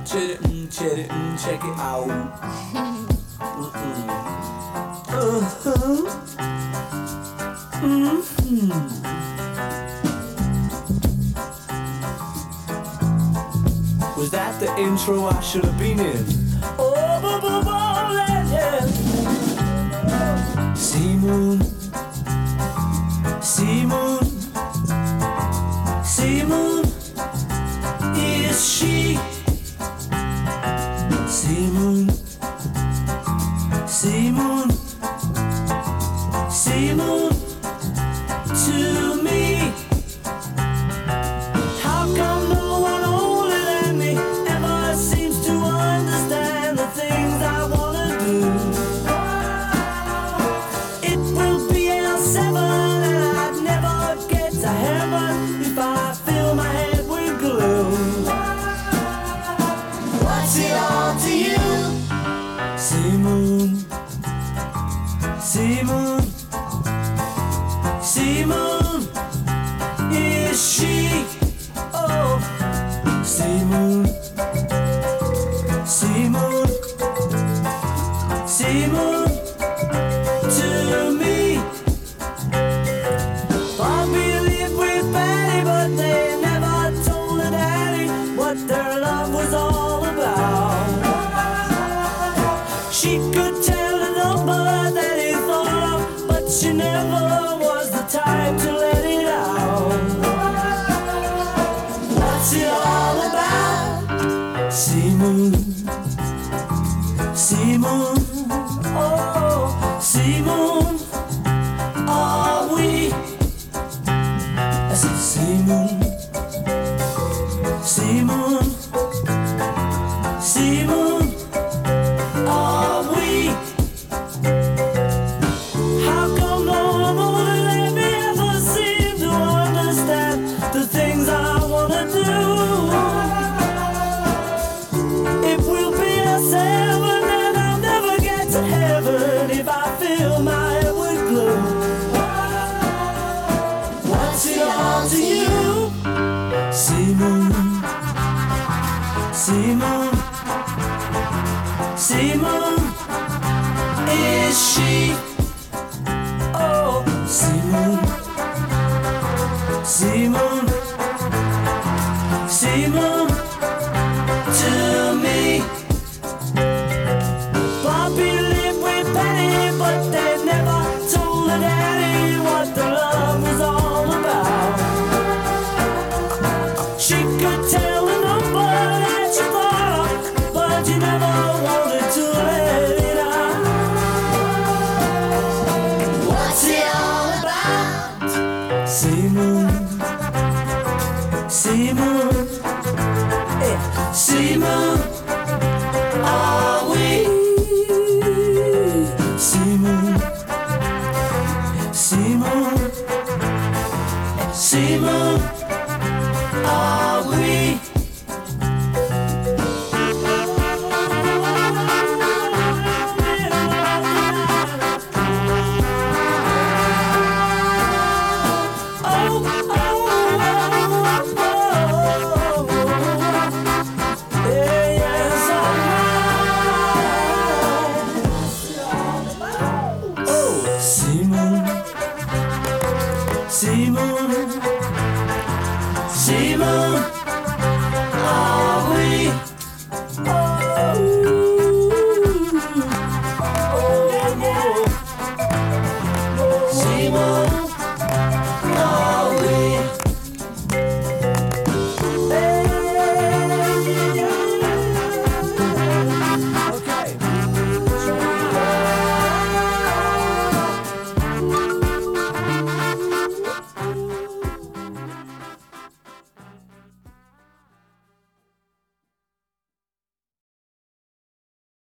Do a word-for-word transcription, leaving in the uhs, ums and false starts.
check it, mm, check it, mm, check it out. Mm-mm. Uh-huh. Mm-hmm. Was that the intro I should have been in? Oh, bo, bo, bo, yeah. Sea moon, sea moon, sea moon, is she? Sea moon, sea moon, sea moon, to me. How come no one older than me ever seems to understand the things I wanna do? It will be L seven and I'd never get to heaven if I fill my head with glue. What's it all to you? Sea moon, sea moon, sea moon, is she? Oh, sea moon, sea moon, sea moon, to me. Bobby lived with Betty, but they never told her daddy what their love was all about. She could tell the number that he thought of, but she never was the type to let it out. What's it all about? Sea moon, sea moon, oh, sea moon, are we? I said sea moon, sea moon, sea moon, are we? How come no one older than me ever seem to understand the things I wanna do? It will be a seven and I'll never get to heaven if I fill my head with glue. What's it all to you? Sea moon, sea moon, sea moon, is she? Oh, sea moon, sea moon, sea moon, to me. Bobby lived with Penny, but they never told her daddy what the love was all about. She could tell the number that she thought of, but you never wanted to let it out. What's it all about? Sea moon, sea moon, eh, sea moon.